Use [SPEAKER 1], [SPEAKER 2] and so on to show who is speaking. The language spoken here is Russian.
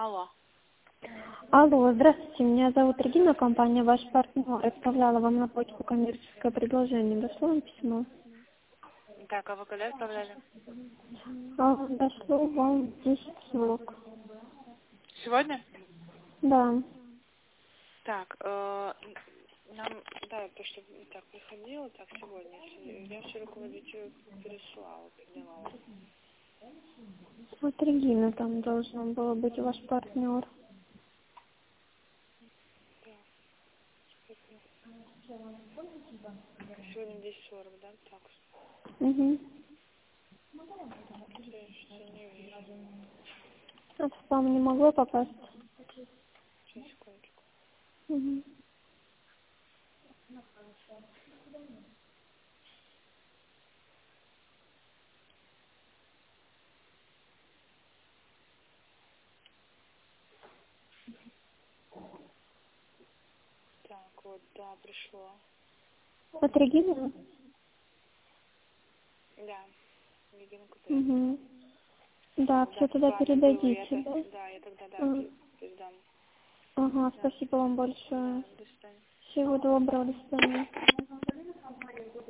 [SPEAKER 1] Алло.
[SPEAKER 2] Алло, здравствуйте, меня зовут Регина, компания «Ваш партнер». Отправляла вам на почту коммерческое предложение. Дошло вам письмо?
[SPEAKER 1] Так, а вы когда отправляли?
[SPEAKER 2] Дошло вам в 10:40.
[SPEAKER 1] Сегодня?
[SPEAKER 2] Да.
[SPEAKER 1] Так, нам, да, то, что так приходило, так, сегодня. Я все руководителю переслала, передавала.
[SPEAKER 2] Вот Регина там должна была быть ваш партнер.
[SPEAKER 1] Сегодня 10:40, да? Так,
[SPEAKER 2] Угу.
[SPEAKER 1] я что не вижу.
[SPEAKER 2] А в спам не могло попасть?
[SPEAKER 1] Сейчас, секундочку.
[SPEAKER 2] Угу.
[SPEAKER 1] Так, вот, да, пришло.
[SPEAKER 2] От Регины?
[SPEAKER 1] Да, Регина Кудрявцева.
[SPEAKER 2] Угу. Да,
[SPEAKER 1] Да,
[SPEAKER 2] все
[SPEAKER 1] с
[SPEAKER 2] туда
[SPEAKER 1] вами было,
[SPEAKER 2] передадите, да?
[SPEAKER 1] да, я тогда, да,
[SPEAKER 2] А,
[SPEAKER 1] передам.
[SPEAKER 2] Ага,
[SPEAKER 1] Да,
[SPEAKER 2] спасибо вам
[SPEAKER 1] да,
[SPEAKER 2] большое.
[SPEAKER 1] до свидания.
[SPEAKER 2] Всего доброго, до свидания.